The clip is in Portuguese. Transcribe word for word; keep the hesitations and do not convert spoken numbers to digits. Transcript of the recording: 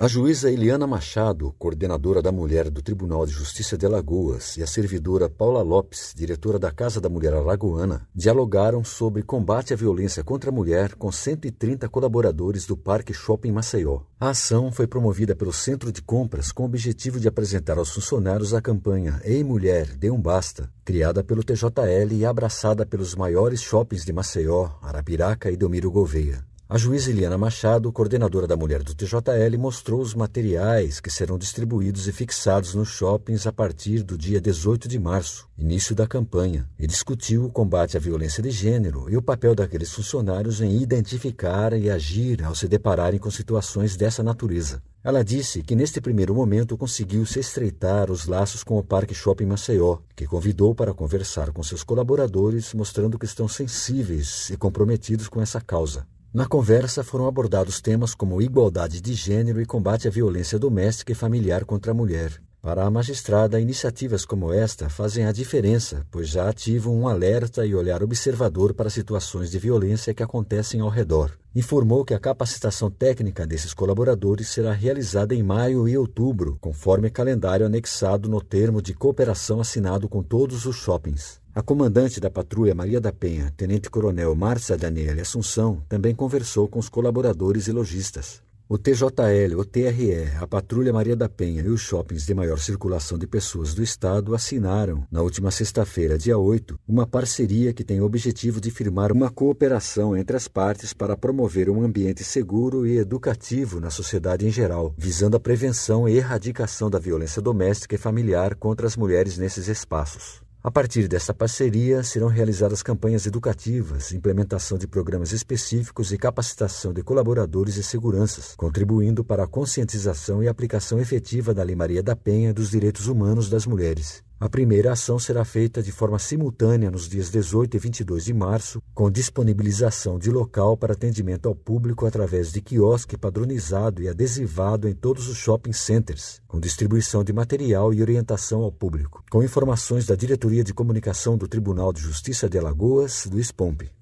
A juíza Eliana Machado, coordenadora da Mulher do Tribunal de Justiça de Alagoas, e a servidora Paula Lopes, diretora da Casa da Mulher Alagoana, dialogaram sobre combate à violência contra a mulher com cento e trinta colaboradores do Parque Shopping Maceió. A ação foi promovida pelo Centro de Compras com o objetivo de apresentar aos funcionários a campanha Ei Mulher, Dê um Basta, criada pelo T J L e abraçada pelos maiores shoppings de Maceió, Arapiraca e Delmiro Gouveia. A juíza Eliana Machado, coordenadora da Mulher do T J L, mostrou os materiais que serão distribuídos e fixados nos shoppings a partir do dia dezoito de março, início da campanha, e discutiu o combate à violência de gênero e o papel daqueles funcionários em identificar e agir ao se depararem com situações dessa natureza. Ela disse que neste primeiro momento conseguiu se estreitar os laços com o Parque Shopping Maceió, que convidou para conversar com seus colaboradores, mostrando que estão sensíveis e comprometidos com essa causa. Na conversa foram abordados temas como igualdade de gênero e combate à violência doméstica e familiar contra a mulher. Para a magistrada, iniciativas como esta fazem a diferença, pois já ativam um alerta e olhar observador para situações de violência que acontecem ao redor. Informou que a capacitação técnica desses colaboradores será realizada em maio e outubro, conforme calendário anexado no termo de cooperação assinado com todos os shoppings. A comandante da Patrulha Maria da Penha, Tenente-Coronel Márcia Daniele Assunção, também conversou com os colaboradores e lojistas. O T J L, o T R E, a Patrulha Maria da Penha e os shoppings de maior circulação de pessoas do Estado assinaram, na última sexta-feira, dia oito, uma parceria que tem o objetivo de firmar uma cooperação entre as partes para promover um ambiente seguro e educativo na sociedade em geral, visando a prevenção e erradicação da violência doméstica e familiar contra as mulheres nesses espaços. A partir dessa parceria, serão realizadas campanhas educativas, implementação de programas específicos e capacitação de colaboradores e seguranças, contribuindo para a conscientização e aplicação efetiva da Lei Maria da Penha dos direitos humanos das mulheres. A primeira ação será feita de forma simultânea nos dias dezoito e vinte e dois de março, com disponibilização de local para atendimento ao público através de quiosque padronizado e adesivado em todos os shopping centers, com distribuição de material e orientação ao público. Com informações da Diretoria de Comunicação do Tribunal de Justiça de Alagoas, Luiz Pompe.